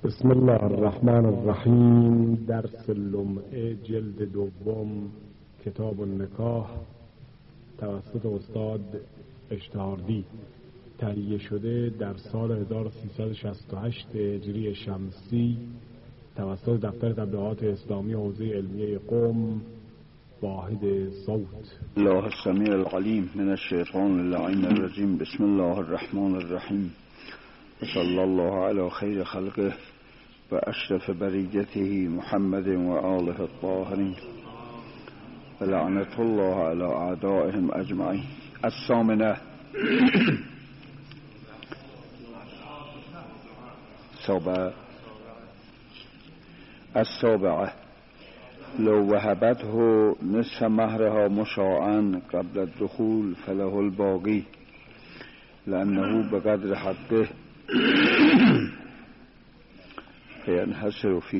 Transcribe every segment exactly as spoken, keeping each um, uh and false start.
بسم الله الرحمن الرحیم. درس لمعه جلد دوم کتاب النکاح توسط استاد اشتهاردی تهیه شده در سال هزار و سیصد و شصت و هشت هجری شمسی توسط دفتر تبلیغات اسلامی حوزه علمیه قم. واحد صوت. الله السمیع العلیم من الشیطان اللعین الرجیم. بسم الله الرحمن الرحیم. صلی الله علی خیر خلقه و اشرف بریته محمد و آله الطاهرین و لعنت الله علی اعدائهم اجمعین. الثامنه سابعه السابعه لو وهبته نصف مهرها مشاعا قبل الدخول فله الباقی لأنه بقدر حقه فينحصر فيه.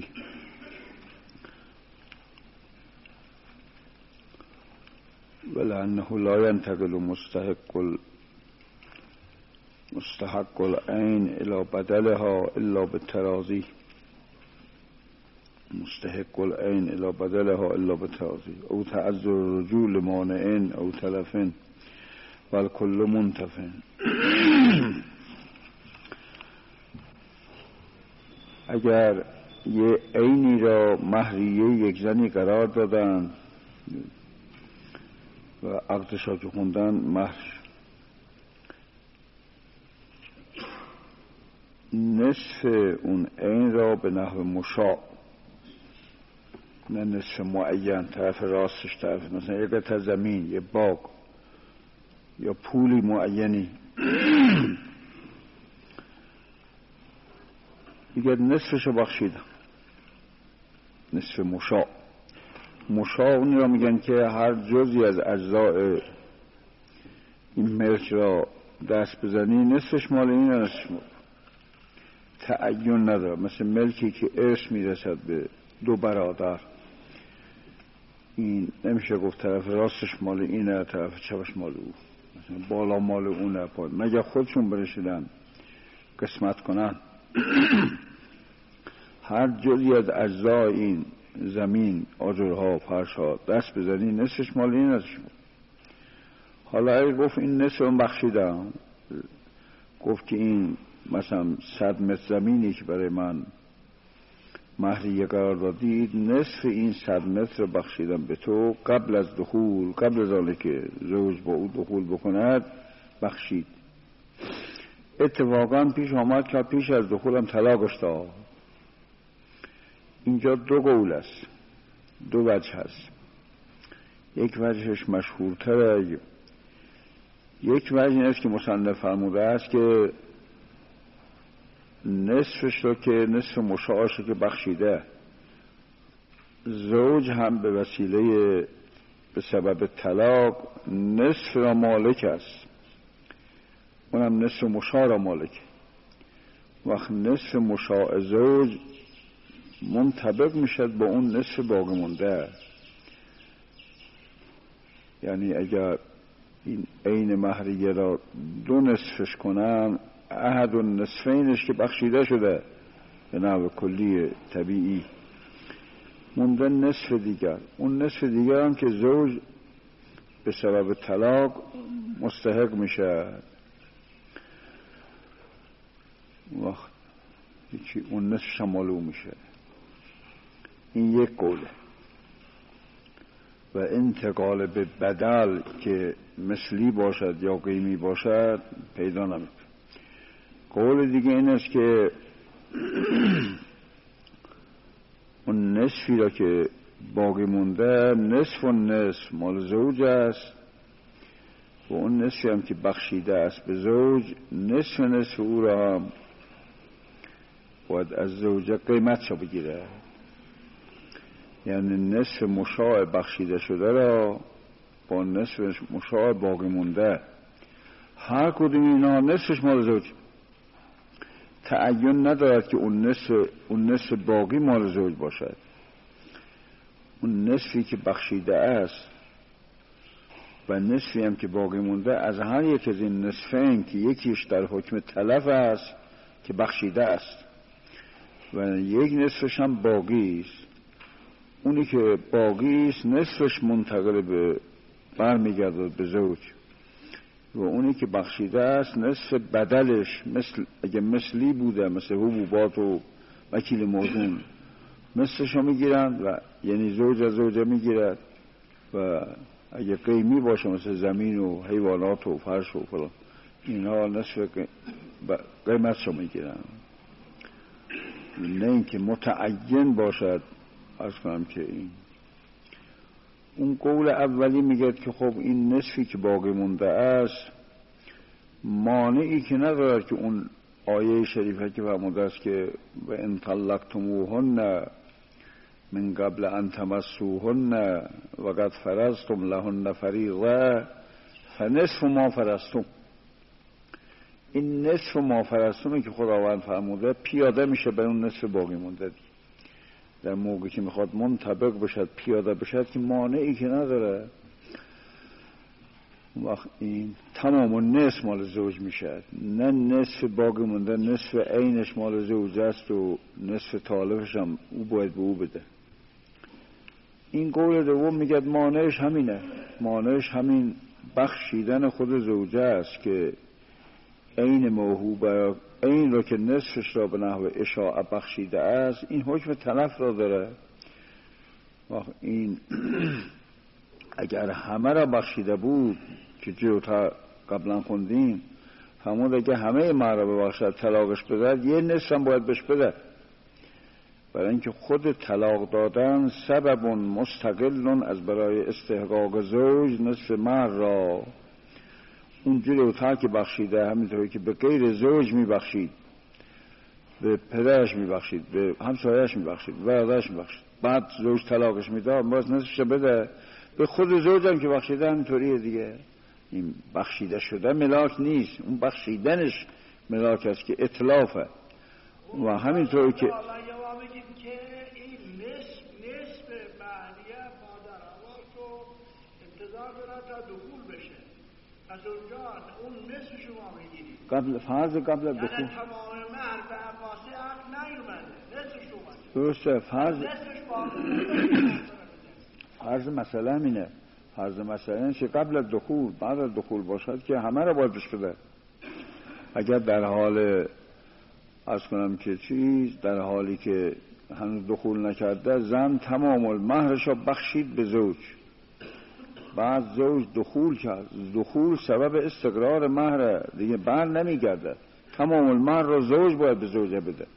ولأنه لا ينتقل مستحق مستحق العين إلى بدلها إلا بالتراضي مستحق العين إلى بدلها إلا بالتراضي أو تعذر الرجوع لمانع أو تلف والكل منتف. اگر یه عینی را مهریه یک زنی قرار دادن و عقدش را که خوندن مهر، نصف اون عین را به نحو مشاع، نه نصف معین، طرف راستش، طرف مثلا یک قطعه زمین، یه باغ یا پولی معینی، دیگر نصفشو بخشیدم. نصف مشاع. مشاع اونی را میگن که هر جزی از اجزاء این ملک را دست بزنی نصفش مال این و نصفش مال. تعین نداره. مثل ملکی که ارث میرسد به دو برادر، این نمیشه گفت طرف راستش مال اینه طرف چپش مال او، مثلا بالا مال اونه پای، مگه خودشون برسیدن قسمت کنن. هر جزی از اجزای این زمین، آجرها، فرشها دست بزنی نصفش مال این نصفش مال. حالا اگه گفت این نصف اون بخشیدم، گفت که این مثلا صد متر زمینی که برای من مهریه قرار دادید، نصف این صد متر بخشیدم به تو قبل از دخول، قبل از آنکه که زوج با او دخول بکند بخشید. اتفاقا پیش آمد که پیش از دخولم طلاقش داد. اینجا دو قول است، دو وجه هست. یک وجهش مشهورتره، یک وجه این است که مصنف فرموده است که نصفش رو که نصف مشاعش رو که بخشیده، زوج هم به وسیله به سبب طلاق نصف را مالک است، اونم نصف مشاع را مالک. وقت نصف مشاع زوج منطبق میشد با اون نصف باقی مونده. یعنی اگر این عین مهریه را دو نصفش کنن، احد و نصفینش که بخشیده شده به نحو کلی طبیعی، مونده نصف دیگر. اون نصف دیگر هم که زوج به سبب طلاق مستحق میشه، وقت اون نصف شمالو میشه. این یک قوله. و انتقال به بدل که مثلی باشد یا قیمی باشد پیدا نمید. قول دیگه این است که اون نصفی را که باقی مونده، نصف و نصف مال زوج است و اون نصفی هم که بخشیده است به زوج، نصف نصف او را هم باید از زوجه قیمت را بگیره. یعنی نصف مشاع بخشیده شده را با نصف مشاع باقی مونده، هر کدوم اینا نصفش مال زوج. تعین ندارد که اون نصف اون نصف باقی مال زوج باشد. اون نصفی که بخشیده است و نصفی هم که باقی مونده از هر یک از این نصفین که یکیش در حکم تلف است که بخشیده است و یک نصفش هم باقی است. اونی که باقی است نصفش منتقل به برمیگرده به زوج و اونی که بخشیده است نصف بدلش مثل اگه مثلی بوده مثل حبوبات و وکیل موزون مثلش رو میگیرن و یعنی زوج از زوجه میگیرد و اگه قیمی باشه مثل زمین و حیوانات و فرش و فلان اینها نصف قیمتش رو میگیرن. نه اینکه متعین باشد. عرض کنم که این اون قول اولی میگه که خب این نصفی که باقی مونده است مانعی که ندارد که اون آیه شریفه که فرموده است که و ان طلقتموهن من قبل ان تمسوهن و قد فرضتم لهن فریضه فنصف ما فرضتم. این نصف ما فرضتم که خداوند فرموده پیاده میشه به اون نصف باقی مونده. در موقعی که میخواد منطبق بشد پیاده بشد که مانعی که نداره وقت این تمام و نصف مال زوج میشد. نه نصف باقی مونده نصف عینش مال زوج است و نصف طالبش هم او باید به او بده. این قول دوم میگه مانعش همینه. مانعش همین بخشیدن خود زوجه است که عین موهوبه این رو که نصفش را به نحو اشاعه بخشیده است این حکم تلف را داره. این اگر همه را بخشیده بود که جلوتر قبلا خوندیم فرمود اگه همه مرد را ببخشد طلاقش بدهد یه نصف هم باید بهش بده، برای اینکه خود طلاق دادن سبب مستقل از برای استحقاق زوج نصف مرد را. اون جلوتر که بخشیده همینطوری که به غیر زوج میبخشید، به پدرش میبخشید، به همسایه‌اش میبخشید، به برادرش میبخشید، بعد زوج طلاقش میداد باز نصفش بده. به خود زوج هم که بخشیده همینطوریه دیگه. این بخشیده شده ملاک نیست، اون بخشیدنش ملاک است که اتلافه. و همینطوری که از اونجا اون نصف شما میگیرید قبل فرض قبل دخول یعنی تمام مهر به عباسی عقل نیومده نصف شما درسته. فرض نصفش باقی فرض مثلا اینه فرض مثلا اینه که قبل دخول بعد از دخول باشد که همه را باید بش بده. اگر در حال عرض کنم که چیز در حالی که هنوز دخول نکرده زن تمام المهرش را بخشید به زوج، بعد زوج دخول کرد، دخول سبب استقرار مهر دیگه بر نمیگرده، تمام المهر رو زوج باید به زوجه بده.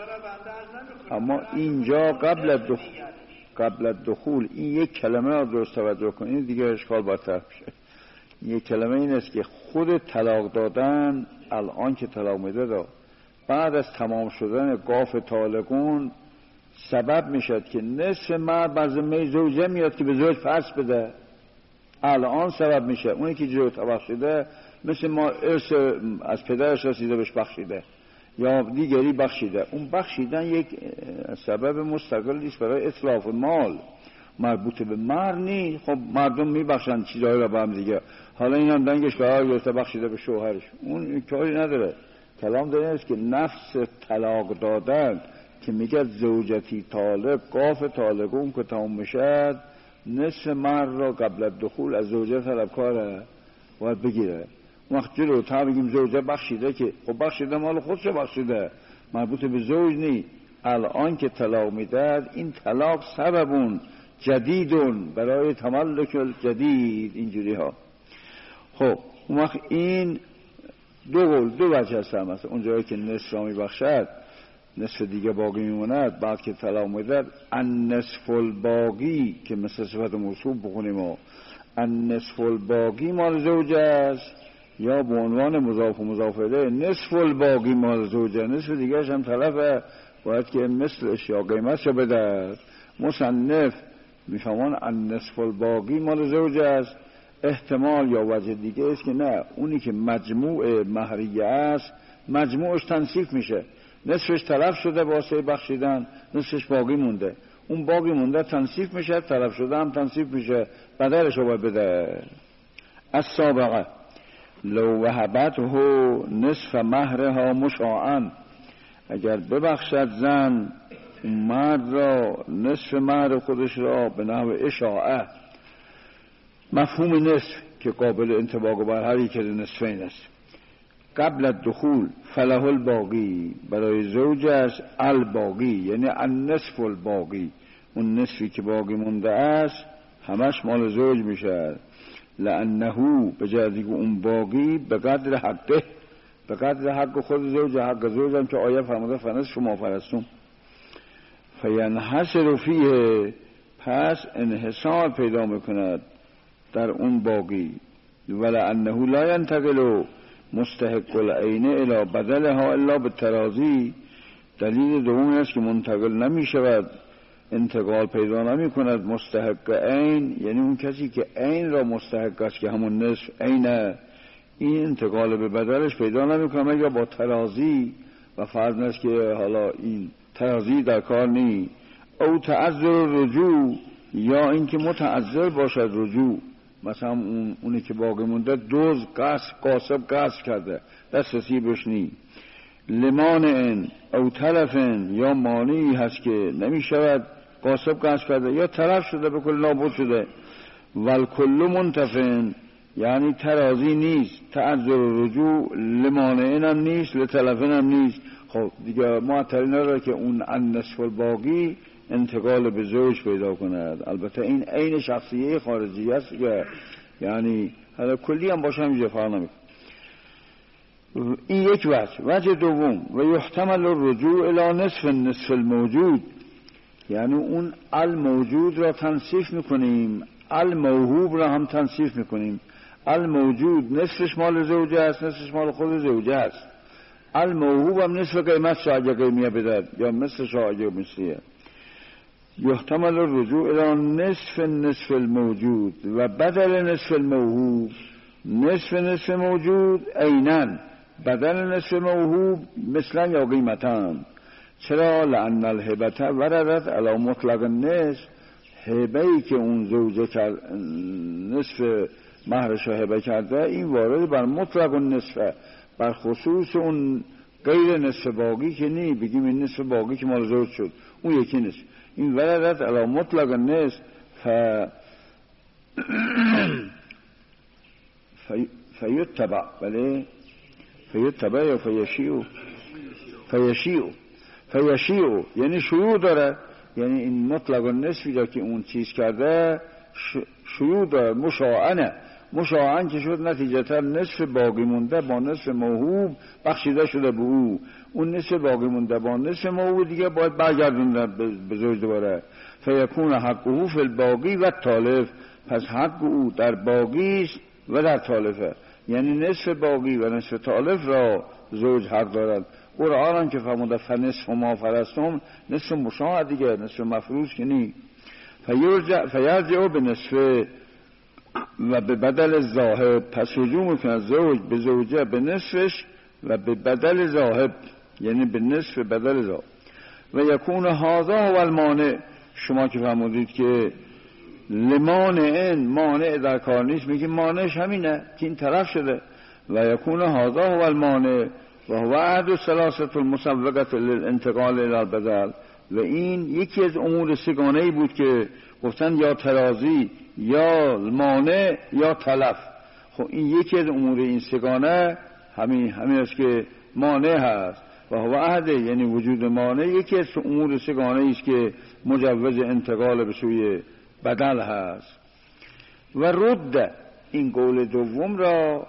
اما اینجا قبل دخول قبل دخول این یک کلمه را درست توجه کنید دیگه اشکال برطرف میشه. یک کلمه این است که خود طلاق دادن الان که طلاق میده دا بعد از تمام شدن قاف طالقون سبب میشد که نصف مهر بر ذمه زوجه میاد که به زوج پس بده. الان سبب میشه اونی که جلو بخشیده مثل ما ارث از پدرش رسیده بهش بخشیده یا دیگری بخشیده، اون بخشیدن یک سبب مستقلی است برای اتلاف مال مربوط به مهر نی. خب مردم میبخشن چیزایی را به هم دیگه، حالا این هم دنگش قرار گرفته بخشیده به شوهرش، اون کاری نداره. کلام داره است که نفس طلاق دادن که میگه زوجتی طالق قاف طالق اون که تمام میشد نصف مهر را قبل دخول از زوجه طلبکاره باید بگیره. وقت جلو تا بگیم زوجه بخشیده که خب بخشیده مال خودش بخشیده مربوط به زوج نی. الان که طلاق میداد این طلاق سببون جدیدون برای تملک الجدید اینجوری ها. خب وقت این دو قول دو وجه هست. مثلا اونجایی که نصف را میبخشد نصف دیگه باقی میموند، بعد که طلاق میداد النصف الباقی که مثل صفت موصوف بخونیم و النصف الباقی مال زوج است، یا به عنوان مضاف و مضاف الیه نصف الباقی مال زوجه، نصف دیگهش هم طرفه باید که مثلش یا قیمتش بده. مصنف میفهمان النصف الباقی مال زوج است. احتمال یا وجه دیگه است که نه، اونی که مجموع مهریه است مجموعش تنصیف میشه، نصفش طرف شده واسه بخشیدن، نصفش باقی مونده، اون باقی مونده تنصیف میشه، طرف شده هم تنصیف میشه، بدلش رو باید بده. از سابقه لو وهبته نصف مهرها مشاعا اگر ببخشد زن مرد را نصف مهر خودش را به نحو اشاعه، مفهوم نصف که قابل انطباق بر هر یک از نصفین است، قبل الدخول فله الباقی، برای زوجش الباقی یعنی النصف الباقی، اون نصفی که باقی مونده است همش مال زوج میشه، لانه به جای دیگه اون باقی به قدر حقه، به قدر حق خود زوج، حق زوج هم که آیه فرموده فنصف شما فرستون فینحصر فیه، پس انحصار پیدا میکند در اون باقی، ولانه لا ینتقل مستحق العین الی بدلها الا بالتراضی، دلیل دوم است که منتقل نمی شود، انتقال پیدا نمی کند مستحق عین، یعنی اون کسی که عین را مستحق است که همون نصف عینه، این انتقال به بدلش پیدا نمی کند مگر با تراضی، و فرض است که حالا این تراضی در کار نی، او تعذر رجوع، یا اینکه متعذر باشد رجوع، مثلا اون اونی که باقی مونده دوز قصب قاسب قصب کرده دسترسی بهش نی، لمانع او تلفن، یا مانعی هست که نمی شود قاسب قصب کرده یا تلف شده به کل نابود شده، والکل منتفن یعنی ترازی نیست، تعذر رجوع لمانعن هم نیست لتلفن هم نیست، خب دیگه معطلی نداره که اون النصف الباقی انتقال به زوج پیدا کند. البته این عین شخصیه خارجی است که یعنی حالا کلی هم باشه همینجا فرق نمیکنه. این یک وجه. وجه دوم و یحتمل الرجوع الی نصف النصف الموجود، یعنی اون الموجود را تنصیف میکنیم، الموهوب را هم تنصیف میکنیم. الموجود نصفش مال زوجه است، نصفش مال خود زوجه است. الموهوب هم نصف قیمت شاید قیمیه بدهد یا مثل شاید مثلیه. یحتمل الرجوع الى نصف نصف الموجود و بدل نصف الموهوب، نصف نصف موجود عیناً، بدل نصف موهوب مثلا یا قیمتاً. چرا؟ لأن الهبت وردت علی مطلق النصف، هبه‌ای که اون زوجه کرد نصف مهرش هبه کرده این وارد بر مطلق النصف، بر خصوص اون غیر نصف باقی که نی، بگیم این نصف باقی که مال زوج شد اون یکی نصف، این وردت علی مطلق النصف ف فیتبع بله فیتبع یا فیشیو فیشیو فیشیو یعنی شیوع داره، یعنی این مطلق النصفی دا که اون چیز کرده شیوع داره، مشاعنه، مشاعن که شد نتیجتا نصف باقی مونده با نصف موهوب بخشیده شده به او، اون نصف باقی مونده با نصف موهوب دیگه باید برگردونده به زوج دوباره. فیکون حقه فی الباقی و تالف، پس حق او در باقی است و در تالفه، یعنی نصف باقی و نصف تالف را زوج حق دارد. قرآن هم که فرموده فنصف ما فرستم، نصف مشاع دیگه، نصف مفروض که نی. فیرجع به نصف و به بدل ذاهب، پس رجوع میکنه زوج به زوجه به نصفش و به بدل ذاهب، یعنی به نصف بدل ذاهب. و یکون هذا هو المانع، شما که فرمودید که لمانع مانع در کار نیست، میگیم مانعش همینه که این طرف شده. و یکون هذا هو المانع و هو احد الثلاثه المسوغه للانتقال الى البدل، و این یکی از امور سگانه‌ای بود که گفتن یا ترازی یا مانع یا تلف. خب این یکی از امور این سگانه همین همین است که مانع هست و هو احد، یعنی وجود مانع یکی از امور سگانه‌ای است که مجوز انتقال به سوی بدل هست. و رد، این قول دوم را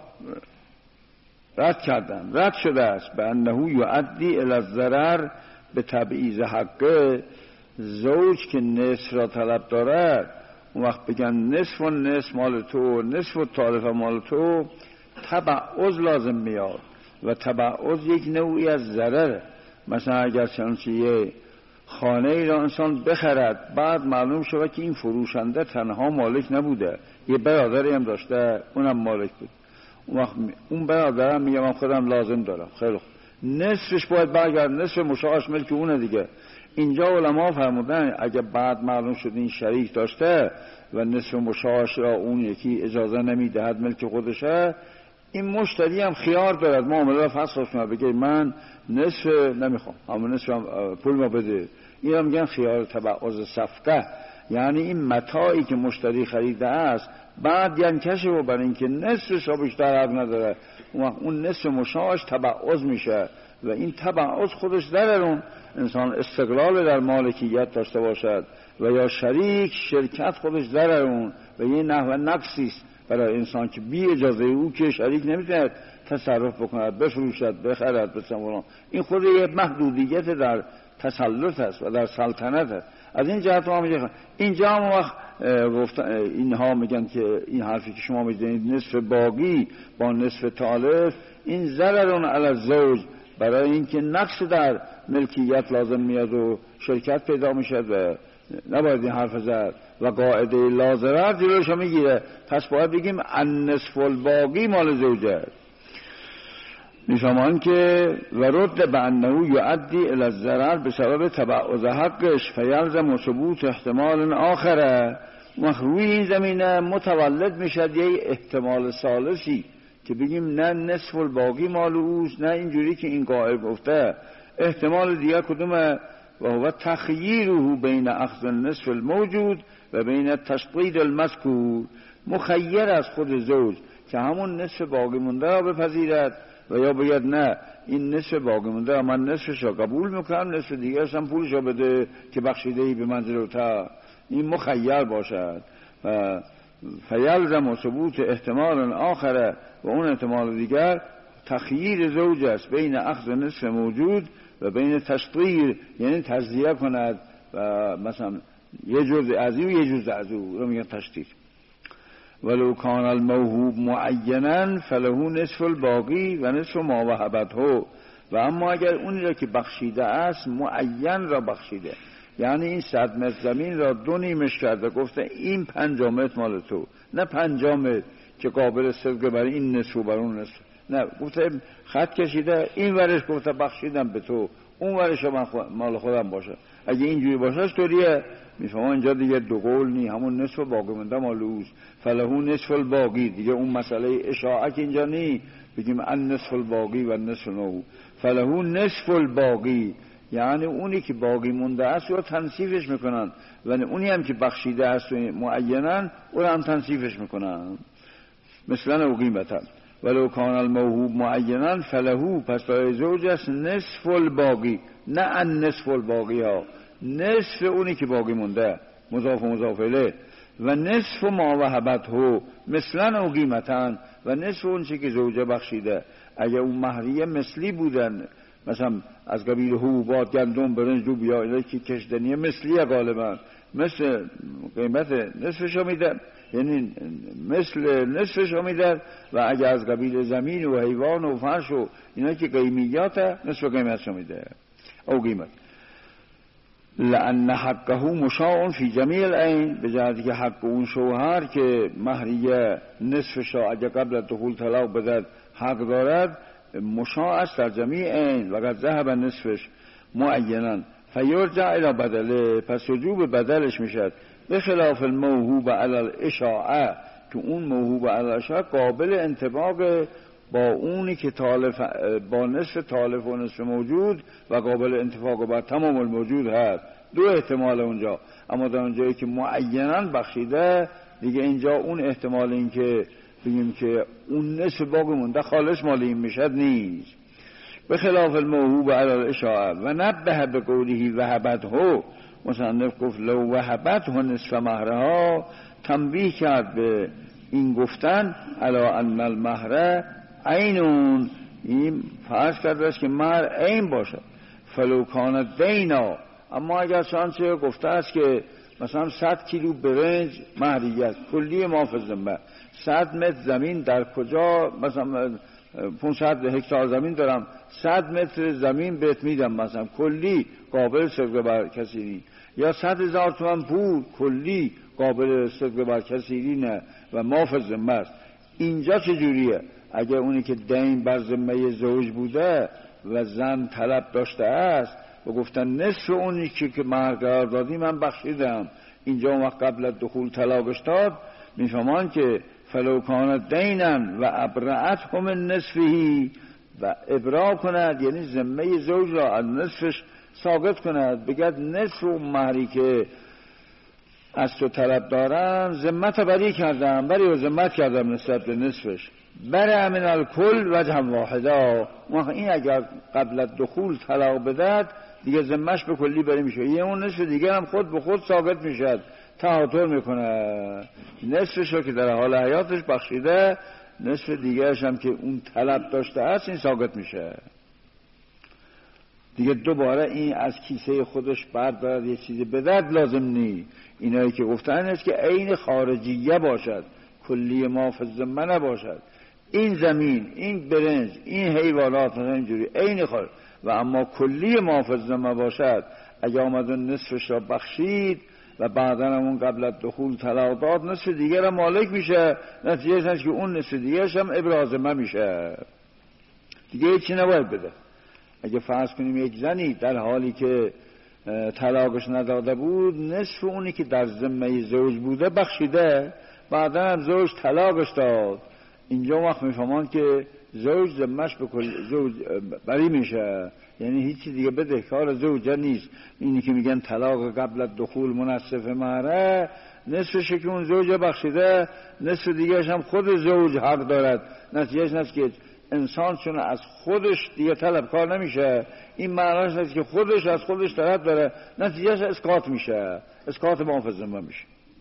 رد کردن، رد شده است به انه یؤدی الی الضرر به تبعیض حقه. زوج که نصف را طلب دارد اون وقت بگن نصف و نصف مال تو، نصف و طالف مال تو، تبعض لازم میاد و تبعض یک نوعی از ضرره. مثلا اگر چنانچه یه خانه ای را انسان بخرد، بعد معلوم شود که این فروشنده تنها مالک نبوده، یه برادری هم داشته اونم مالک بود، اون وقت اون برادرم میگه من خودم لازم دارم، خیلی خوب نصفش باید برگرد، نصف مشاعش ملک اونه دیگه. اینجا علما فرمودن اگه بعد معلوم شد این شریک داشته و نصف مشاعش را اون یکی اجازه نمیدهد ملک خودشه، این مشتری هم خیار دارد معامله را فسخ کنه، بگه من نصف نمیخوام، اما نصف پول ما بده. این هم میگن خیار تبعض صفقه، یعنی این متاعی که مشتری خریده است بعد ینکشه و برای اینکه نصفش را بیشتر حق نداره، اون نصف مشاعش تبعض میشه و این تبعض خودش ضرر، انسان استقلال در مالکیت داشته باشد و یا شریک شرکت خودش ضرر و یه نحو نقصی است برای انسان که بی اجازه او که شریک نمیتونه تصرف بکند، بفروشد، بخرد، بسمونه. این خود یه محدودیت در تسلط است و در سلطنت است. از این جهت ما میگه اینجا هم وقت گفت اینها میگن که این حرفی که شما میزنید نصف باقی با نصف تالف، این ضررون علی الزوج، برای اینکه نقص در ملکیت لازم میاد و شرکت پیدا میشد و نباید این حرف زد و قاعده لازره جلوش میگیره. پس باید بگیم النصف الباقی مال زوجه. میفهمان که و رد بانه یؤدی الی الضرر بسبب تبعض حقش فیلزم ثبوت احتمال آخره. روی این زمینه متولد میشد یه احتمال ثالثی که بگیم نه نصف الباقی مال اوست، نه اینجوری که این قائل گفته. احتمال دیگه کدومه؟ و هو تخییره بین اخذ النصف الموجود و بین تشدید المذکور. مخیر از خود زوج که همون نصف باقی مونده را بپذیرد و یا بگید نه این نصف باقی مونده من نصفش را قبول میکنم، نصف دیگه هم پولش را بده که بخشیده ای به منزل تا. این مخیر باشد و فیلزم و ثبوت احتمال آخره و اون احتمال دیگر تخییر زوج است بین اخذ نصف موجود و بین تشطیر، یعنی تجزیه کند و مثلا یه جزء از این و یه جزء از اون رو میگن تشطیر. ولو کان الموهوب معینا فله نصف الباقی و نصف ما وهبته. و اما اگر اونی را که بخشیده است معین را بخشیده، یعنی این صد متر زمین را دو نیمش کرده، گفته این پنجاه متر مال تو، نه پنجاه متر که قابل صدق برای این نصف و بر اون نصف، نه گفته خط کشیده این ورش گفته بخشیدم به تو، اون ورش من مال خودم باشه. اگه اینجوری باشه طوریه. میفهمم اینجا دیگه دو قول نی، همون نصف باقی مونده مال اوست. فله نصف الباقی، دیگه اون مسئله اشاعه که اینجا نی، بگیم ان نصف الباقی و نصف نو. فله نصف الباقی یعنی اونی که باقی مونده است رو تنصیفش میکنن و اونی هم که بخشیده است معینن او هم تنصیفش میکنن. مثلا او قیمتا ولو کان الموهوب معینن فله، پس برای زوج است نصف الباقی، نه ان نصف الباقی ها، نصف اونی که باقی مونده مضاف و مضاف الیه و نصف ما وهبته مثلا او قیمتا و نصف اون چی که زوجه بخشیده. اگه اون مهریه مثلی بودن، مثلا از قبیل حبوبات، گندم، برنج، لوبیا اینا که کشدنیه مثلیه غالبا، مثل قیمت نصفش میدن، یعنی مثل نصفش میدن. و اگه از قبیل زمین و حیوان و فرش و اینا که قیمیات نصف قیمتش میده او قیمت. لأن حقه مشاع فی جمیع العین، به جهتی که حق اون شوهر که مهریه نصفش را اگه قبل دخول طلاق بدهد حق دارد مشاع است در جمیع عین و قد ذهب نصفش معینا فیرجع الی بدله، پس رجوع بدلش میشد. به خلاف الموهوب علی الاشاعه که اون موهوب علی الاشاعه قابل انطباق با اونی که تالف با نصف تالف و نصف موجود و قابل انطباق با تمام الموجود هست. دو احتمال اونجا، اما در اونجایی که معینا بخشیده دیگه اینجا اون احتمال این که بگیم که اون نصف باقی مونده خالص مال این میشد نیست. به خلاف الموهوب علی الاشاعه و نبه به قوله وهبته، مصنف گفت لو وهبته نصف مهرها، تنبیه کرد به این گفتن علی ان المهر عینون، این فرض کرده است که مهر عین باشه. فلو کان دینا، اما اگر چنانچه گفته است که مثلا صد کیلو برنج مهریت کلی محافظه، صد متر زمین در کجا، مثلا پانصد هکتار زمین دارم، صد متر زمین بهت میدم مثلا کلی قابل صدقه بر کثیری، یا صد هزار تومان پول کلی قابل صدقه بر کثیری نه و محافظ ذمه است. اینجا چجوریه؟ اگر اونی که دین بر ذمه زوج بوده و زن طلب داشته است و گفتن نصف اونی که که مهر قرار دادی من بخشیدم، اینجا اون وقت قبل از دخول طلاقش داد، میفهمان که فلو کانت دینا و ابرأته من نصفه، و ابرا کند یعنی ذمه زوج را از نصفش ساقط کند، بگد نصف اون مهری که از تو طلب دارم ذمت بری کردم، بری و ذمت کردم نسبت به نصفش، بره من الکل وجه واحدا. این اگر قبل دخول طلاق بدهد دیگه ذمهش به کلی بری میشه، یه اون نصف دیگه هم خود به خود ساقط میشد، تهاتر میکنه. نصفش رو که در حال حیاتش بخشیده، نصف دیگهش هم که اون طلب داشته است این ساقط میشه دیگه. دوباره این از کیسه خودش بردارد یه چیزی بدهد لازم نی. اینایی که گفتن است که عین خارجیه باشد، کلی ما فی الذمه نباشد. این زمین، این برنج، این حیوانات اینجوری عین خارج، و اما کلی ما فی الذمه باشد. اگه آمدن نصفش را بخشید و بعدا همون قبل از دخول طلاق داد، نصف دیگر هم مالک میشه، نتیجه هست که اون نصف دیگرش هم ابرازمه میشه دیگه، هیچی نباید بده. اگه فرض کنیم یک زنی در حالی که طلاقش نداده بود، نصف اونی که در ذمه زوج بوده بخشیده، بعدا هم زوج طلاقش داد، اینجا وقت میفهمان که زوج ذمهش به کل زوج بری میشه، یعنی هیچی دیگه بدهکار زوجه نیست. اینی که میگن طلاق قبل از دخول منصف مهره، نصفش که اون زوج بخشیده، نصف دیگهش هم خود زوج حق دارد. نتیجه است که انسان چون از خودش دیگه طلبکار نمیشه، این معناش است که خودش از خودش طلب داره، نتیجهش اسقاط میشه، اسقاط منفذمه میشه.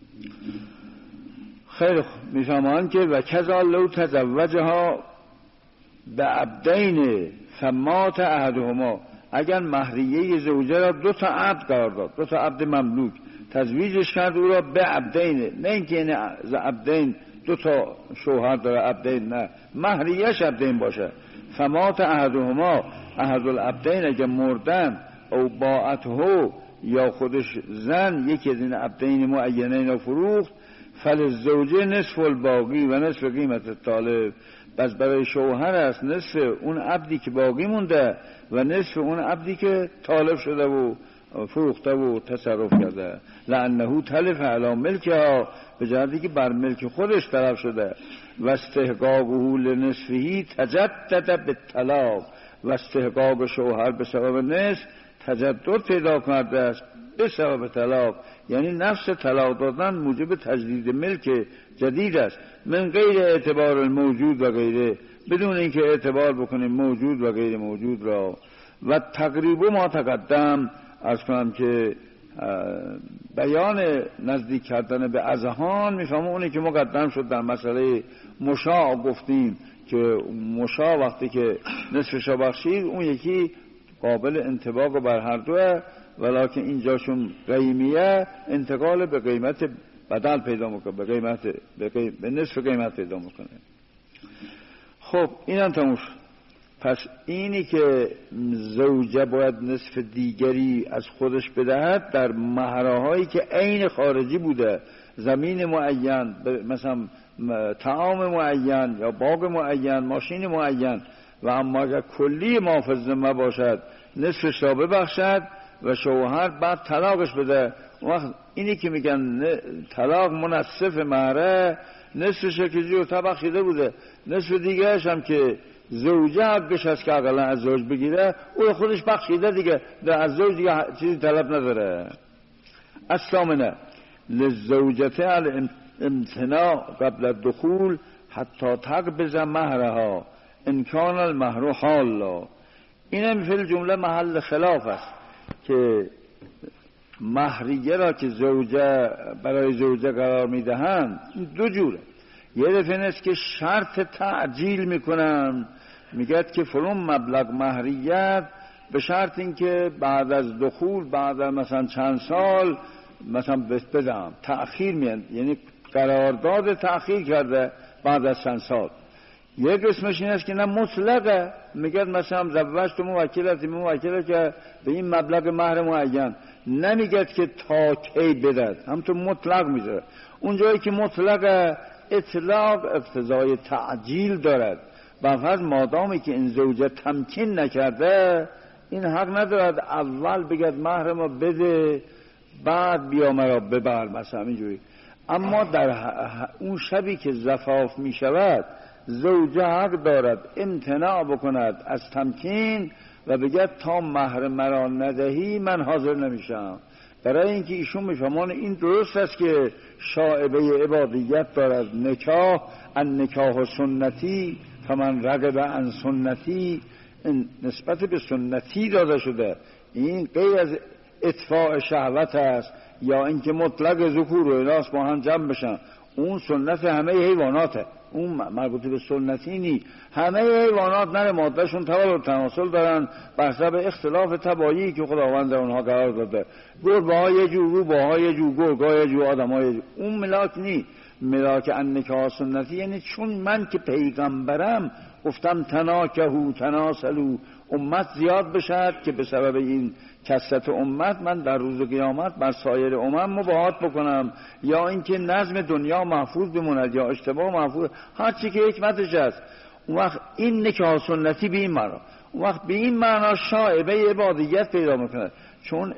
خیلی خوب، میفهمان که و کذا لو تزوجها به عبدین فمات احدهما، اگر مهریه زوجه را دو تا عبد قرار داد، دو تا عبد مملوک تزویجش کرد او را به عبدین، نه اینکه این عبدین دو تا شوهر داره عبدین، نه، مهریهش عبدین باشه. فمات احدهما، احد العبدین اگه مردن، او باعته یا خودش زن یکی از این عبدین معینین رو فروخت، فلزوجه نصف الباقی و نصف قیمت طالب، بس برای شوهر است نصف اون عبدی که باقی مونده و نصف اون عبدی که طالب شده و فروخته و تصرف کرده. لانه تلف علی ملکها، به جهتی که بر ملک خودش طرف شده. و استحقاقه لنصفه تجدد بالطلاق، و استحقاق شوهر به سبب نصف تجدد پیدا کرده است به سبب طلاق، یعنی نفس طلاق دادن موجب تجدید ملک جدید است، من غیر اعتبار الموجود و غیره، بدون اینکه اعتبار بکنیم موجود و غیر موجود را. و تقریب ما تقدم، از کنم که بیان نزدیک کردن به اذهان میفهمم اونی که مقدم شد در مسئله مشاع، گفتیم که مشاع وقتی که نصفش بخشید، اون یکی قابل انطباق بر هر دوه، ولیکن اینجاشون قیمیه انتقال به قیمت بدل پیدا میکنه، به قیمت به, قیم... به نصف قیمت پیدا میکنه. خب اینم تموم شد. پس اینی که زوجه باید نصف دیگری از خودش بدهد در مهرهایی که عین خارجی بوده، زمین معین، مثلا طعام معین یا باغ معین، ماشین معین، و اما اگر کلی مافظمه باشد نصفش را ببخشد و شوهر بعد طلاقش بده. وقت اینی که میگن طلاق منصف مهره، نصفش که زیوتا بخشیده بوده، نصف دیگرش هم که زوجه حقش هست که اقلا از زوج بگیره، او خودش بخشیده دیگه، در از زوج دیگه چیزی طلب نداره. الثامنه للزوجته الامتناع قبل الدخول حتی تقبض مهرها ان کان المهر حالا. اینم فی الجمله محل خلاف است که مهریه را که زوجه برای زوجه قرار میدهند دو جوره. یه دفعه است که شرط تعجیل میکنن، میگد که فلان مبلغ مهریت به شرط اینکه بعد از دخول، بعد از مثلا چند سال مثلا بدم، تأخیر میاد، یعنی قرارداد تأخیر کرده بعد از چند سال. یک قسمش این است که نه مطلقه، میگد مثلا زوجت موکلت موکله که به این مبلغ مهر معین، نمیگد که تا کی بدد، همونطور مطلق میذاره. اونجایی که مطلق اطلاق اقتضای تعجیل دارد، و فرض مادامی که این زوجه تمکین نکرده، این حق ندارد اول بگد مهر ما بده بعد بیا مرا ببر، مثلا اینجوری. اما در اون شبی که زفاف می شود زوجه حق دارد امتناع بکند از تمکین و بگه تا مهر مرا ندهی من حاضر نمیشم. برای اینکه ایشون میفهمان این درست است که شائبه عبادیت دارد نکاح، ان نکاح سنتی فمن رغب عن سنتی، نسبت به سنتی داده شده، این غیر از اطفاء شهوت است یا اینکه مطلق ذکور و اناث با هم جمع بشن. اون سنت همه حیواناته، اون مربوط به سنتی نی. همه حیوانات نر مادهشون تولد تناسل دارن بر حسب اختلاف تبایی که خداوند در اونها قرار داده. گربه ها یه جور، روبه ها یه جور، گرگا یه جور، آدم ها یه جور. اون ملاک نی. ملاک النکاح سنتی یعنی چون من که پیغمبرم گفتم تناکهو تناسلو، امت زیاد بشد که به سبب این کثرت امت من در روز قیامت بر سایر امم مباهات بکنم، یا اینکه نظم دنیا محفوظ بموند یا اشتباه محفوظ، هر چی که حکمتش است. اون وقت این نکاح سنتی به این معنا، اون وقت به این معنا شائبه عبادیت پیدا میکند، چون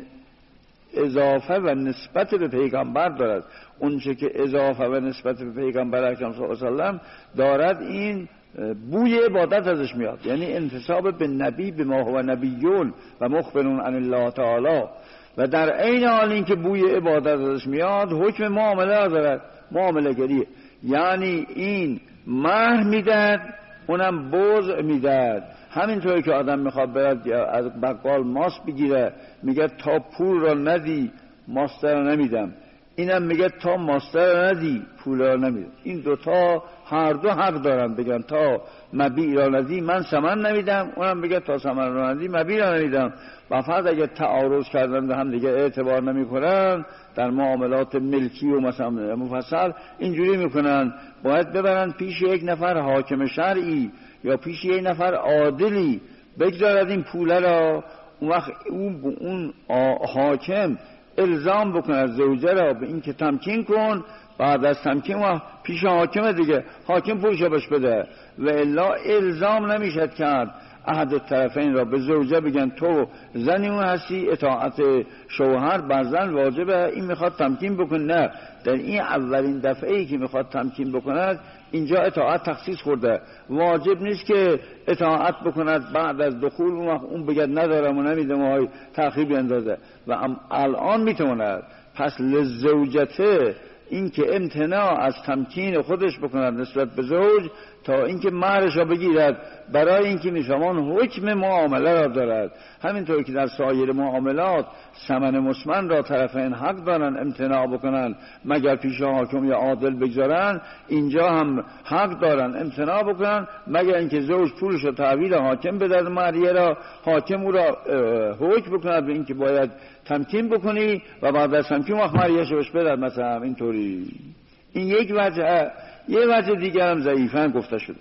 اضافه و نسبت به پیغمبر دارد. اونچه که اضافه و نسبت به پیغمبر اکرم صلی الله علیه و سلم دارد این بوی عبادت ازش میاد، یعنی انتساب به نبی به ما هو نبیون و مخبرون عن الله تعالی، و در عین حال این که بوی عبادت ازش میاد حکم معامله دارد، معامله گریه. یعنی این مهر میدهد اونم بوز میدهد. همینطوری که آدم میخواد برد از بقال ماست بگیره میگه تا پول را ندی ماستر را نمیدم، اینم میگه تا ماستر را ندی پول را نمیدم. این دوتا هر دو حق دارن بگن تا مبیع را ندی من ثمن نمیدم، اونم بگه تا ثمن را ندی مبیع را نمیدم. و فرض اگه تعارض کردن هم دیگه اعتبار نمیکنن در معاملات ملکی و مثلا مفصل اینجوری میکنن، باید ببرن پیش یک نفر حاکم شرعی یا پیش یک نفر عادلی بگذارد این پوله را. اون وقت اون, اون حاکم الزام بکنه از زوجه را به این که تمکین کن، بعد از تمکین و پیش حاکم دیگه حاکم پولشو بهش بده، و الا الزام نمیشد کرد احد طرفین را به زوجه بگن تو زنی اون هستی، اطاعت شوهر بر زن واجبه، این میخواد تمکین بکن. نه، در این اولین دفعه‌ای که میخواد تمکین بکند اینجا اطاعت تخصیص خورده، واجب نیست که اطاعت بکند بعد از دخول اون وقت اون بگد ندارم و نمیدم و های تأخیر بیندازه و الان میتواند. پس لزوجته این که امتناع از تمکین خودش بکند نسبت به زوج تا اینکه مهرش را بگیرد، برای اینکه میفهمان حکم معامله را دارد. همینطور که در سایر معاملات ثمن مسمن را طرفین حق دارن امتناع بکنن مگر پیش حاکم یا عادل بگذارن، اینجا هم حق دارن امتناع بکنن مگر اینکه زوج پولش را تحویل حاکم بدهد، مهریه را حاکم او را حکم بکند به اینکه باید تمکین بکنی و بعد از تمکین وقت مهریه‌اش رو بهش بدهد. مثلا اینطوری. این یک وجه. یه وجه دیگر هم ضعیفاً گفته شده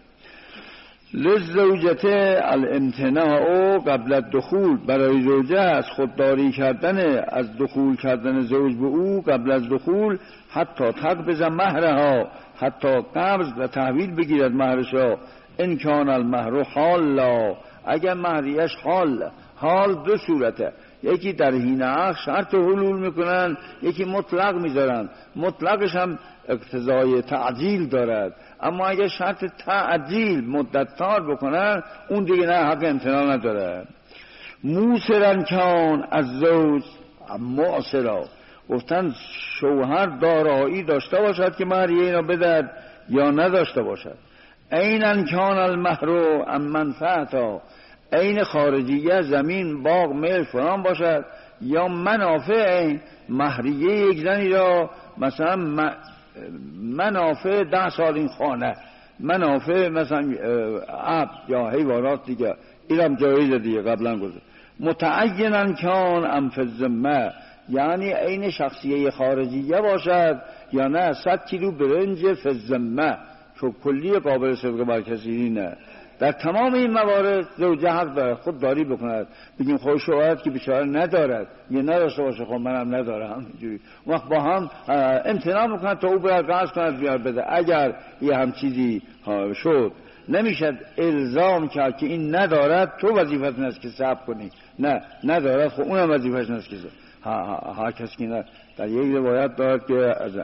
لزوجت الامتناع قبل الدخول، برای زوجه از خودداری کردن از دخول کردن زوج به او قبل از دخول، حتی تقبض مهرها، حتی قبض و تحویل بگیرد مهرشا. ان کان المهر حالا، اگر مهریش حال، حال دو صورته، یکی در حین عقد شرط حلول میکنن، یکی مطلق میذارن. مطلقش هم اقتضای تعجیل دارد، اما اگه شرط تعجیل مدت تار بکنن اون دیگه نه، حق امتناع نداره. موسرن کان از زوج معسرا، گفتن شوهر دارایی داشته باشد که مهریه اینا بدهد یا نداشته باشد. اینن کان المهر ام منفعتا، این خارجیه زمین باغ ملک فلان باشد یا منافع مهریه یک زنی را، مثلا منافع ده سال این خانه، منافع مثلا عبد یا حیوانات دیگه، اینم جایزه دیگه قبلا گذاشت. متعینن کان ام فی الذمه، یعنی عین شخصیه خارجیه باشد یا نه صد کیلو برنج فی الذمه که کلی قابل صدق بر کسی نه. در تمام این موارد زوجه حق دارد خودداری بکند. بگیم خود شوهرت که بیچاره ندارد یا نداشته باشه، خب منم ندارم، اینجوری وقت با هم امتناع میکند تا او باید قرض کند بیار بده. اگر یه هم چیزی شد نمیشد الزام کرد که این ندارد تو وظیفت نیست که صبر کنی، نه ندارد خب اونم وظیفش نیست که ها ها ها کسی که نه. در یک روایت دارد که از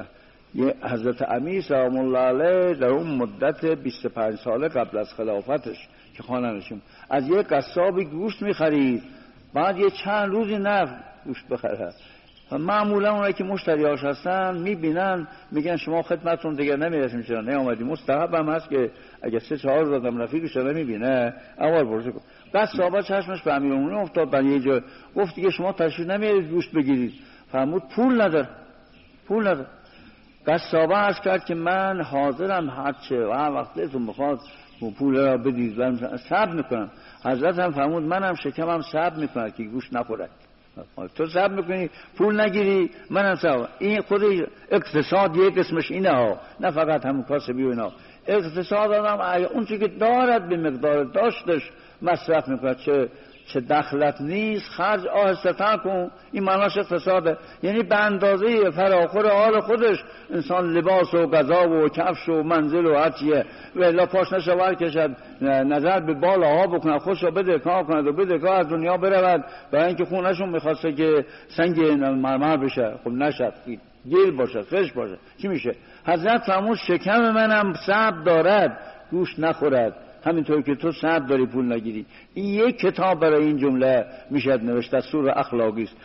یه حضرت امیر سلام الله علیه در اون مدت بیست و پنج ساله قبل از خلافتش که خانه‌نشین از یه قصابی گوشت می‌خرید، بعد یه چند روزی نه گوشت بخره. معمولا اونایی که مشتریاش هستن میبینن میگن شما خدمتتون دیگه نمیرسیم، چرا نیامدی؟ مستحب هم هست که اگه سه چهار دادم رفیقش رو نمیبینه اول برسه کن. قصابا چشمش به امیرالمومنین افتاد، بعد یه جا گفت دیگه شما تشریف نمیارید گوشت بگیرید. فرمود پول نداره، پول نداره. قصابا عرض کرد که من حاضرم هرچه و هر وقتتون بخواد پول را بدید و صبر میکنم. حضرت هم فرمود منم شکمم صبر میکنه که گوشت نخورد. تو صبر میکنی پول نگیری، منم صبر. این خود اقتصاد یک اسمش اینه ها، نه فقط همون کاسبی و اینا. اقتصاد آدم اون چی که دارد به مقدار داشتش مصرف میکنه، چه چه دخلت نیست خرج آهسته تر کن. این معناش اقتصاده، یعنی به اندازه فراخور حال خودش انسان لباس و غذا و کفش و منزل و هرچیه و الا پاش نشور کشد، نظر به بالاها بکنه، خوش رو بده کار کند و بده کار از دنیا برود، برای اینکه خونشون میخواسته که سنگ مرمر بشه. خب نشد، گل باشه، خش باشه، چی میشه؟ حضرت فرمود شکم منم صبر دارد گوش نخورد، همینطور که تو صبر داری پول نگیری. این یک کتاب برای این جمله میشد نوشت، دستور اخلاقی است.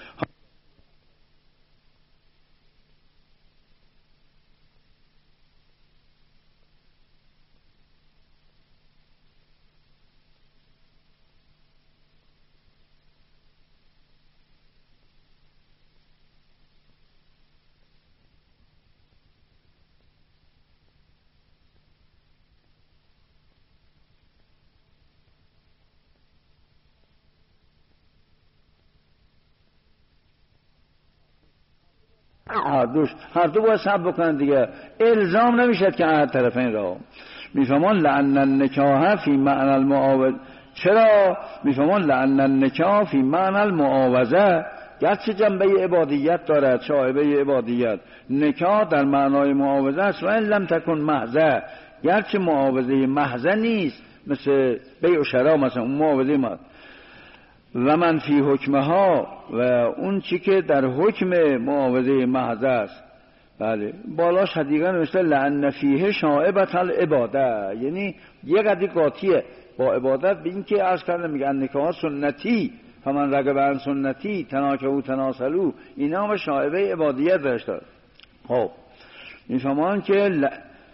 هر دوش هر دو باید صبر بکنن دیگه، الزام نمیشد که هر طرفین را. میفهمان لعن النکاح فی معنی المعاوض. چرا؟ میفهمان لعن النکاح فی معنی المعاوضه، گرچه جنبه عبادیت دارد، شایبه عبادیت، نکاح در معنای معاوضه است. و این لم تکن محضه، گرچه معاوضه محضه نیست، مثل بیع و شرا مثلا اون معاوضه محض. و من فی حکمها، و اون چی که در حکم معاوضه محض است. بله بالاش حدیقا نوشته لعن فیه شائبت العباده، یعنی یه قدی قاطیه با عبادت، به این که عرض کردم میگه نکاح سنتی فمن رغب عن سنتی تناکحوا تناسلوا، اینا هم شائبه عبادیت داشته. خب میفهمان که ل...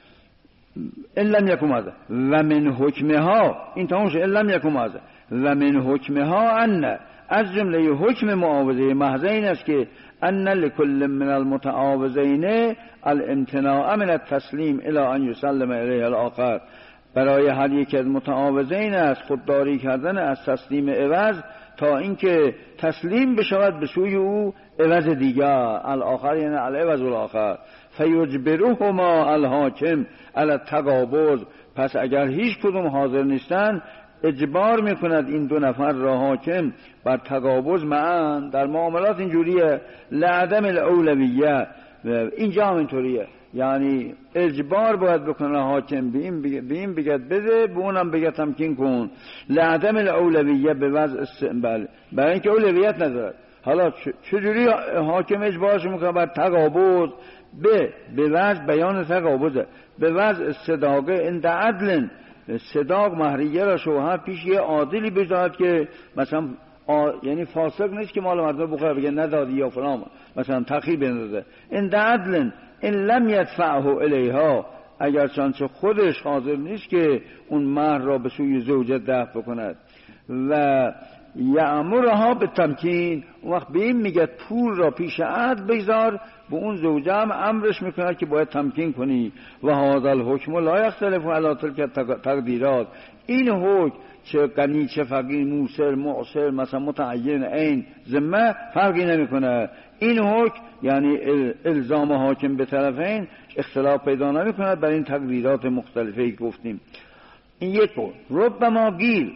ان لم یکن ماذا و من حکمها، این تمامش ان لم یکن ماذا و من حکمها ان، از جمله حکم معاوضه محض این است که ان لکل من المتعاوضین الامتناع من التسلیم الی ان یسلم الیه الاخر، برای هر یک از متعاوضین است خودداری کردن از تسلیم عوض تا اینکه تسلیم بشود به سوی او عوض دیگر، الاخر یعنی العوض الاخر. فیجبرهما الحاکم علی التقابض، پس اگر هیچ کدوم حاضر نیستند اجبار میکند این دو نفر را حاکم بر تقابض معا. در معاملات اینجوریه، لعدم الاولویه، اینجا هم اینطوریه، یعنی اجبار باید بکنه حاکم به این بگه بگد بده، به اونم بگه تمکین کن. لعدم الاولویه به وضع استقبال، برای اینکه اولویت نداره. حالا چجوری حاکم اجبارش میکنه بر تقابض؟ به به وضع بیان تقابضه، به وضع صداقه اند عدلن، صداق مهریه را شوهر پیش یه عادلی بذارد که مثلا آ... یعنی فاسق نیست که مال مردم بخوره بگه ندادی یا فلان، مثلا تخیل بندازه. اند عدلن ان لم یدفعه الیها، اگر چنانچه خودش حاضر نیست که اون مهر را به سوی زوجه دفع بکند. و یأمرها به تمکین، اون وقت به این میگه پول را پیش عهد بگذار، به اون زوجه هم امرش میکنه که باید تمکین کنی. و هذا الحکم لا یختلف علی تلک تقدیرات، این حکم چه غنی چه فقیر، موسر معسر، مثلا متعین عین ذمه فرقی نمیکنه. این حکم یعنی الزام حاکم به طرفین اختلاف پیدا نمیکنه بر این تقدیرات مختلفه که گفتیم. این یک قول. ربما گیل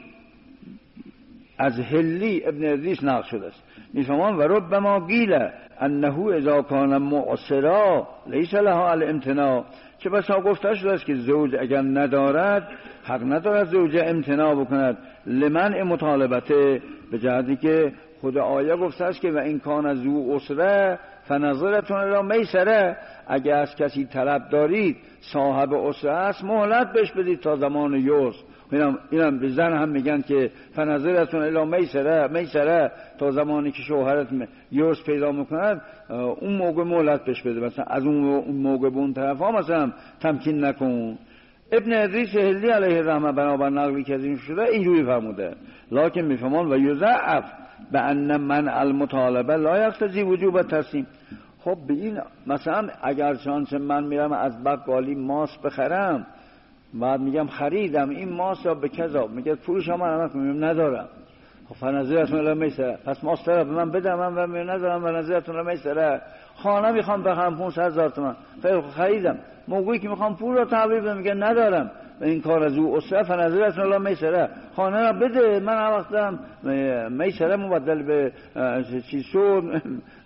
از هلی ابن ادریس نقل شده است، میفهمان و ربما گیل انه اذا کان معسرا لیس لها الامتناع، چه بسا گفته شده است که زوج اگر ندارد حق ندارد زوجه امتناع بکند لمنع مطالبته، به جهتی که خود آیه گفته است که و این کان از او اسره فنظرتون الی میسره، اگه از کسی طلب دارید صاحب اسره است مهلت بهش بدید تا زمان یسر. اینم اینم به زن هم میگن که فنظرتون الی میسره، میسره تا زمانی که شوهرت یسر پیدا میکند اون موقع مهلت بهش بده، مثلا از اون موقع به اون طرف ها مثلا تمکین نکن. ابن ادریس هلی علیه الرحمه بنابر نقلی که از این شده اینجوری فرموده، لکن میفهمان و یضعف به ان من المطالبه لا یقتضی وجوب التسلیم. خب به این مثلا اگر چانس من میرم از بقالی ماس بخرم، بعد میگم خریدم این ماس را به کذا، میگه فروش هم من میگم ندارم، خب فنظرتون الی میسره، پس ماس را به من بده، من و ندارم و نظرتون الی میسره. خانه میخوام بخرم پانصد هزار تومان، خیلی خریدم، موقعی که میخوام پول را تحویل بدم میگه ندارم و این کار از او اسره، فنظرتون الی میسره، خانه را بده، من هر وقت دارم میسره مبدل به چیز شد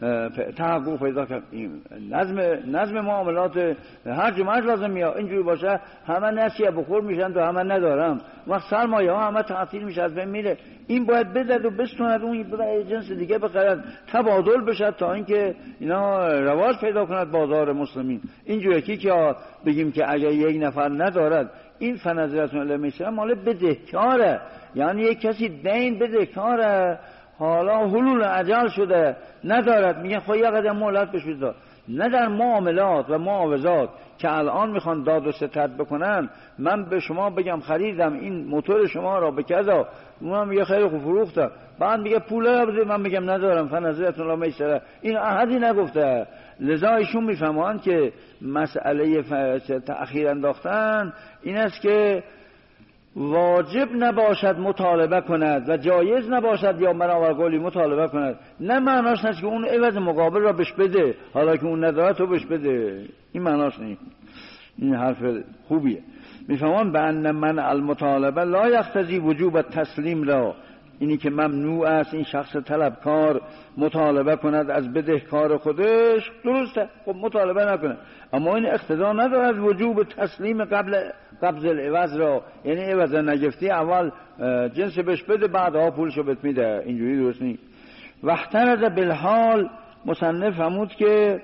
تحقق پیدا کنم. نظم نظم معاملات هر جمعه لازم میاد اینجوری باشه، همه نسیه بخور میشن تو همه ندارم، وقت سرمایه ها همه تعطیل میشه از بین میره. این باید بدد و بستوند، اون برای جنس دیگه بخرد، تبادل بشه تا اینکه اینا رواج پیدا کند بازار مسلمین. اینجوری که که بگیم که اگر یک نفر ندارد این فنظرتون الی میسره مال بدهکاره، یعنی یک کسی دین بدهکاره، حالا حلول اجل شده ندارد، میگن خب یه قدم مهلت بهش بده. نه در معاملات و معاوضات که الان میخوان داد و ستد بکنن، من به شما بگم خریدم این موتور شما را به کذا، اونم میگه خیلی خوب فروختم، بعد میگه پوله بده، من میگم ندارم، فنظرتون الی میسره. این احدی نگفته. لذا ایشون میفهمن که مسئله تأخیر انداختن این است که واجب نباشد مطالبه کند و جایز نباشد یا بنابر قولی مطالبه کند. نه معناش نیست که اون عوض مقابل را بهش بده، حالا که اون نداره تو بهش بده، این معناش نیست. این حرف خوبیه. میفهمن به ان من المطالبه لا یقتضی وجوب التسلیم را، اینی که ممنوع است این شخص طلبکار مطالبه کند از بدهکار خودش، درسته، خب مطالبه نکنه، اما این اقتضا ندارد وجوب تسلیم قبل قبض العوض را، یعنی عوض نگفتی اول جنس بهش بده بعدها پولشو بهت میده، اینجوری درست نیست. واحترز بالحال، مصنف فرمود که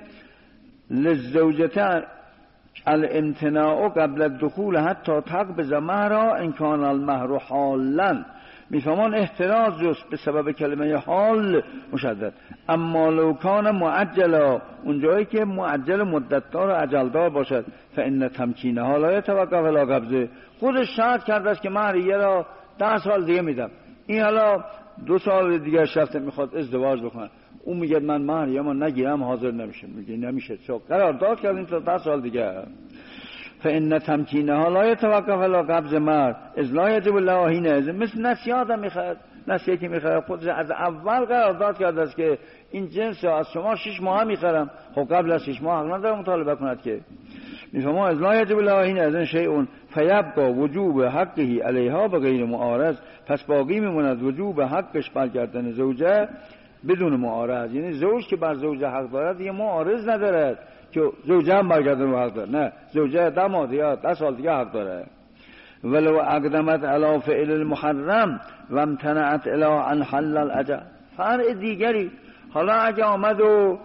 للزوجه الامتناع قبل الدخول حتی تقبض مهرها ان کان المهر حالا. میفهمان احتراز جست به سبب کلمه حال مشدد، اما لو کان معجلا، اونجایی که معجل مدتدار و اجلدار باشد، فان تمکینها لا یتوقف الی قبضه، خودش شرط کرده است که مهر یه را ده سال دیگه میدم، این حالا دو سال دیگه شفته میخواد ازدواج بکنه، اون میگه من مهر یه ما نگیرم حاضر نمیشه، میگه نمیشه، چون قرارداد کردیم تا ده سال دیگه. فإن تمکینها لا یتوقف الی قبض مهر اذ لا یجب له حینئذ، مثل نسیات هم میخواد، نسیه که میخواد خودش از اول قرارداد کرده است که این جنس از شما شش ماه میخرم، خب قبل از شش ماه حق نداره مطالبه کند که. میفهمم اذ لا یجب له حینئذ شیء فیبقى وجوب حقه علیها بغیر معارض، پس باقی میموند وجوب حقش برگردن زوجه بدون معارض، یعنی زوج که بر زوجه حق دارد دیگه معارض ندارد که زوجه هم برگردن حق داره، نه زوجه دماد یا ده سال دیگه حق داره. ولو اقدمت علی فعل المحرم و امتنعت الی عن حل الاجل، فرع دیگری، حالا اگه آمد و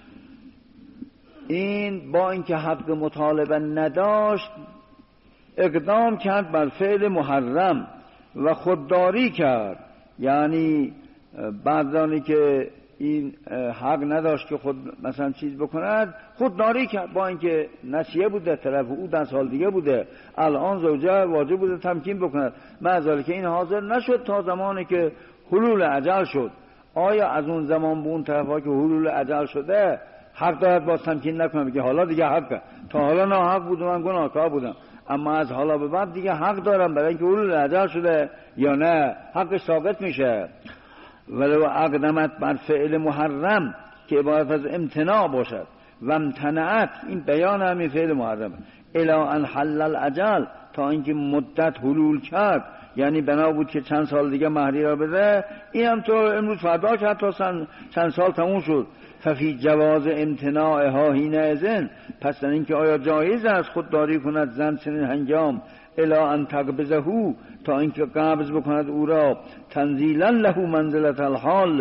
این با اینکه حق مطالبه نداشت اقدام کرد بر فعل محرم و خودداری کرد، یعنی بعضانی که این حق نداشت که خود مثلا چیز بکند، خودداری کرد، با اینکه نسیه بوده طرف او ده سال دیگه بوده، الان زوجه واجب بوده تمکین بکند، معذالی که این حاضر نشد تا زمانی که حلول اجل شد. آیا از اون زمان به اون طرفا که حلول اجل شده حق دارد باز تمکین نکنه، بگه حالا دیگه حق، تا حالا نه حق بودم من گناهکار بودم، اما از حالا به بعد دیگه حق دارم برای اینکه حلول اجل شده یا نه، حقش ساقط میشه. ولو اقدمت بر فعل محرم که عبارت از امتناع باشد و امتنعت، این بیان همین فعل محرم، الی ان حل الاجل، تا اینکه مدت حلول کرد، یعنی بنا بود که چند سال دیگه مهری را بده، این هم تو امروز فردا کرد تا چند سال تموم شد. ففی جواز امتناعها حینئذ، پس در اینکه آیا جایز است خودداری کند زن چنین هنگام، الی ان تقبضه، تا اینکه قبض بکند او را، تنزیلا له منزلت الحال،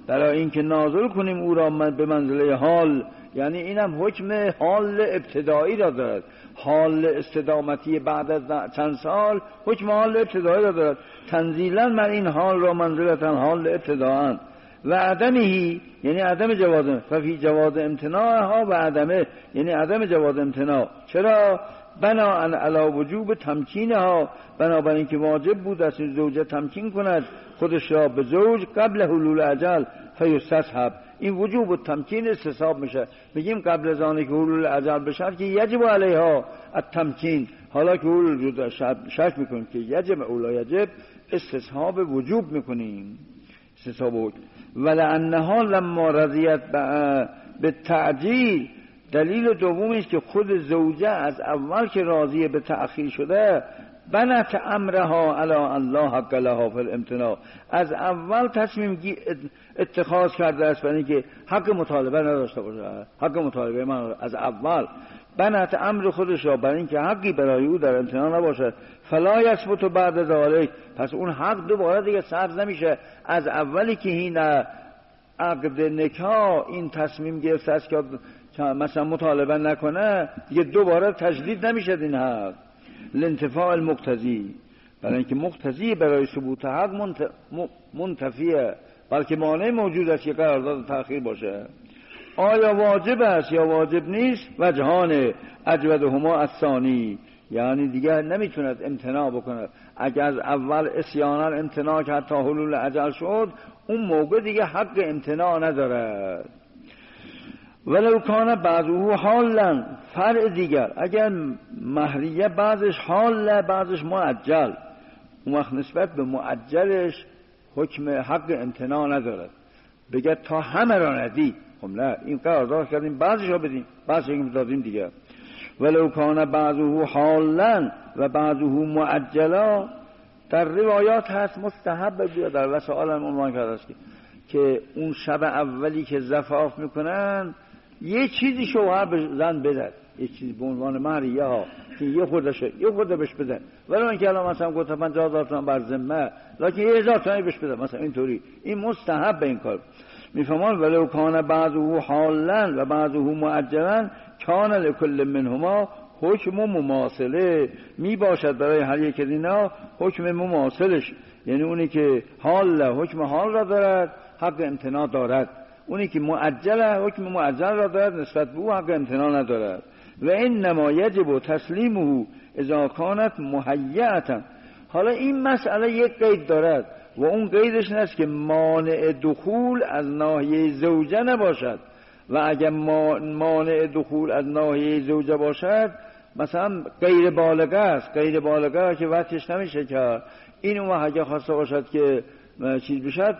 برای اینکه نازل کنیم او را به منزله حال، یعنی اینم حکم حال ابتدایی را دارد. حال استدامتی بعد از چند سال حکم حال ابتدایی را دارد. تنزیلا من این حال را منزلتا حال ابتداءً و عدمهی، یعنی عدم جواز، ففی جواز امتناعها و عدمه، یعنی عدم جواز امتناع. چرا؟ بناءً علی وجوب تمکینها، بنابراین اینکه واجب بود از زوجه تمکین کند خودش را به زوج قبل حلول اجل فیستصحب. این وجوب و تمکین استصحاب میشه. میگیم قبل از آنکه حلول اجل بشه که یجب علیها التمکین، حالا که حلول وجود شک میکنیم که یجب اولا یجب، استصحاب وجوب میکنیم، استصحاب وجوب. ولعنها لما رضیت به تعجیل، دلیل دومی است که خود زوجه از اول که راضی به تأخیر شده، بنت امرها علی الله حق لها فی الامتناع، از اول تصمیم اتخاذ کرده است برای اینکه حق مطالبه نداشته باشه. حق مطالبه من از اول بنت امر خودش را برای اینکه حقی برای او در امتناع نباشه. فلا یثبت بعد ذلک، پس اون حق دوباره دیگه سبز نمیشه. از اولی که این عقد نکاح این تصمیم گرفته است که مثلا مطالبه نکنه، دیگه دوباره تجدید نمیشه این حق. لانتفاع المقتضی، برای اینکه مقتضی برای ثبوت حق منتفیه، بلکه مانع موجود است که قرارداد تأخیر باشه. آیا واجب است یا واجب نیست؟ وجهان اجودهما الثانی، یعنی دیگه نمیتوند امتناع بکنه. اگر از اول اسیانا امتناع کرد تا حلول اجل شد، اون موقع دیگه حق امتناع نداره. ولو کان بعضه حالا، فرع دیگر، اگر مهریه بعضش حال بعضش معجل، اون وقت نسبت به معجلش حکم حق امتناع ندارد. بگه تا همه را ندی، خب نه، این قرارداد کردیم بعضش را بدیم، بعضش را دادیم دیگه. ولو کان بعضه حالا و بعضه معجلا، در روایات هست مستحب بیا در وسائل عنوان کرده است که که اون شب اولی که زفاف میکنن یه چیزی شوهر به زن بدهد، یه چیزی به عنوان مهریه ها که یه خورده شد یه خورده بهش بدن. ولی من که الان مثلا گفتم پنجاه هزار تومان بر ذمه، لکن یه هزار تومانی بهش بدن مثلا، اینطوری این مستحب به این کار. میفهمان ولو کان بعضه حالا و بعضه معجلا کان لکل منهما حکم مماثله، می باشد برای هر یک از اینا حکم مماثلش، یعنی اونی که حال حکم حال را دارد حق امتناع دارد، اونی که معجل حکم معجل را دارد نسبت به او حق امتناع ندارد. و انما یجب تسلیمه اذا کانت مهیئة. حالا این مسئله یک قید دارد و اون قیدش این است که مانع دخول از ناحیه زوجه نباشد. و اگر مانع دخول از ناحیه زوجه باشد، مثلا غیر بالغه است، غیر بالغه که وقتش نمیشه که این اون اگه خواسته باشد که چیز بشد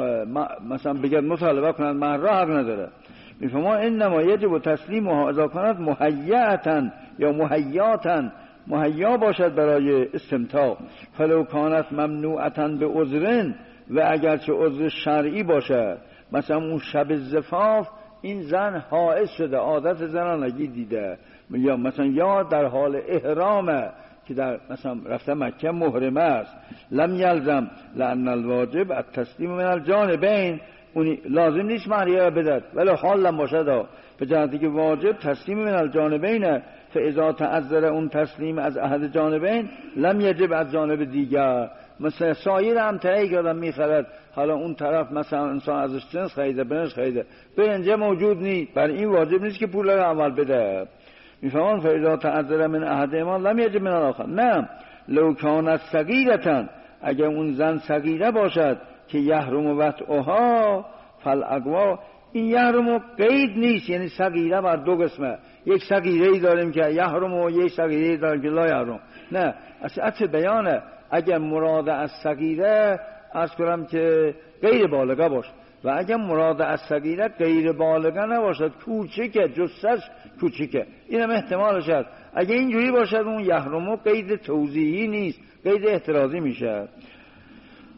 مثلا بگرد مطالبه کنند مهر حق نداره. میفهمم انما یجب تسلیمها اذا کانت مهیئة یا مهیئة، مهیا باشد برای استمتاع. فلو کانت ممنوعة به عذر، و اگرچه عذر شرعی باشد، مثلا اون شب زفاف این زن حائض شده، عادت زنانگی دیده، یا مثلا یا در حال احرامه که در مثلا رفته مکه محرمه است، لم یلزم لان الواجب التسلیم من الجانبین، اونی لازم نیست مهریه را بدهد ولی حال لم باشد، به جهتی که واجب تسلیم من الجانبین، فاذا تعذر اون تسلیم از احد جانبین لم یجب از جانب دیگر. مثلا سایر امتعی که آدم میخرد، حالا اون طرف مثلا انسان ازش جنس خریده، برنج خریده، برنجه موجود نیست، برای این واجب نیست که پول را اول بده. میفهمون فاذا تعذر من احدهما لم یجب من الاخر. نه، لو کانت صغیرة، اگر اون زن صغیره باشد که یحرم وطئها فالاقوا، این یحرم قید نیست، یعنی صغیره بر دو قسمه، یک صغیره ای داریم که یحرم و یک صغیره ای داریم که لا یحرم. نه، اصل بیانه. اگر مراد از صغیره از کنم که غیر بالغه باشه، و اگر مراد از صغیره غیر بالغه نباشد، کوچکه، جثه‌اش کوچکه، اینم احتمالش هست. اگر اینجوری باشد اون یحرم و قید توضیحی نیست، قید احترازی میشه.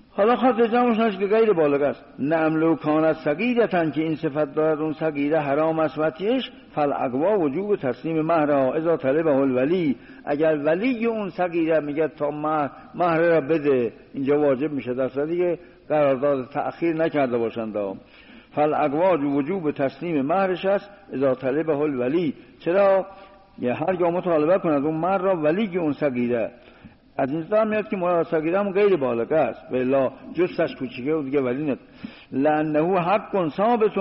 حالا خاطر جمعش نشه که غیر بالغ است. نعملو کانت صغیرتن که این صفت دارد اون صغیره حرام است وطیش فالاقوا وجوب تسلیم مهر اذا طلبه الولی. اگر ولی اون صغیره میگه تا مهر مهر را بده اینجا واجب میشه، در صورتی که قرارداد تأخیر نکرده باشند. فالاقوا وجوب تسلیم مهرش است اذا طلبه الولی. چرا؟ یه هرگاه مطالبه کند اون مهر را ولی اون صغیره. از این طرح میاد که مراد صغیره هم غیر بالغ است، بلا جستش کوچیکه و دیگه ولی ند. لانه حق ثابت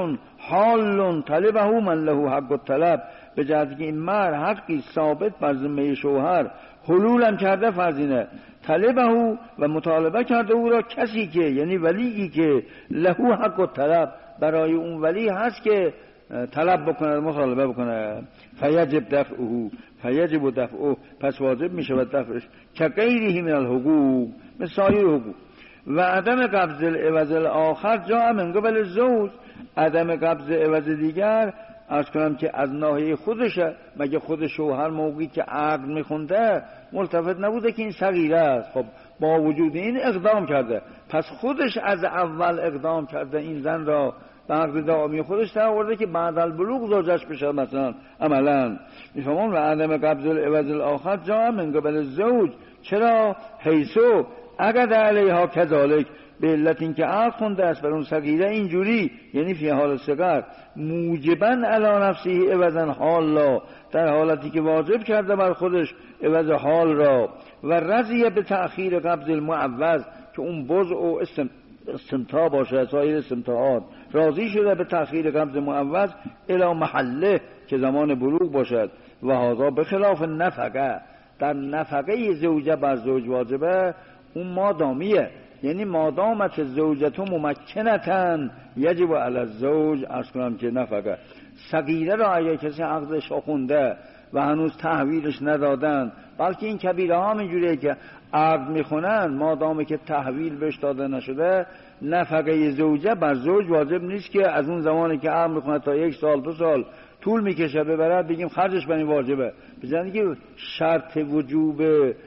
حال طلبه من له حق الطلب. به جهتی که این مهر حقی ثابت بر ذمه شوهر حلول هم کرده فرزینه، طلبه و مطالبه کرده او را کسی که یعنی ولیی که له حق الطلب برای اون ولی هست که طلب بکنه مطالبه بکنه. فیجب دفعه فیجب دفعه پس واجب می شود دفعش که غیره من الحقوق مثل سایر حقوق. و عدم قبض العوض الاخر جا من قبل زوج. عدم قبض عوض دیگر عرض کنم که از ناحیه خودشه. مگه خود شوهر موقعی که عقد میخونده ملتفت نبوده که این صغیره است؟ خب با وجود این اقدام کرده، پس خودش از اول اقدام کرده این زن را به عقد دائمی خودش در آورده که بعد البلوغ زوجش بشه مثلا عملا. میفهمون؟ و عدم قبض العوض الاخر جا من قبل زوج. چرا؟ حیثو اگر علیها کذالک، به علت این که عقد خونده است بر اون صغیره اینجوری، یعنی فی حال صغر موجبا علی نفسه عوضا حالا، در حالتی که واجب کرده بر خودش عوض حال را. و رضیه به تأخیر قبض المعوض که اون بضع و استمتاع باشه، سایر استمتاعات راضی شده به تأخیر قبض معوض الی محله که زمان بلوغ باشد. و هذا به خلاف نفقه. در نفقه زوجه بر زوج واجبه اون مادامیه، یعنی مادامت زوجتو ممکنتن یجب علی الزوج. عرض کنم که نفقه صغیره را اگر کسی عقدش خونده و هنوز تحویلش ندادن، بلکه این کبیره ها اینجوریه که عقد میخونن مادامی که تحویل بهش داده نشده نفقه زوجه بر زوج واجب نیست که از اون زمانی که عقد میخونه تا یک سال دو سال طول میکشه ببره بگیم خرجش بنی واجبه. بزنید که شرط وجوب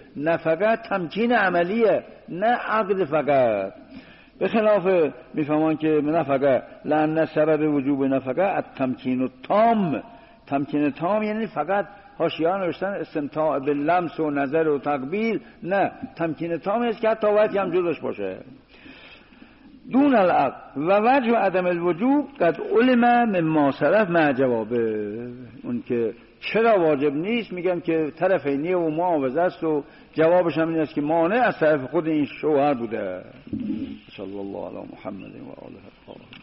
نفقه تمکین عملیه نه عقد فقط. به خلاف میفهمان که نفقه لأن سبب وجوب نفقه التمکین التام. تمکین تام یعنی فقط حاشیه نوشتن استمتاع به لمس و نظر و تقبیل، نه، تمکین تام است که حتی وقتی هم جزش باشه. دون العقد و وجه عدم الوجوب قد علم مما سلف مع جوابه. اون که چرا واجب نیست میگم که طرفینی و معاوضه است و جوابش هم این است که مانع از طرف خود این شوهر بوده. صلی الله علی محمد و آله الطاهرین.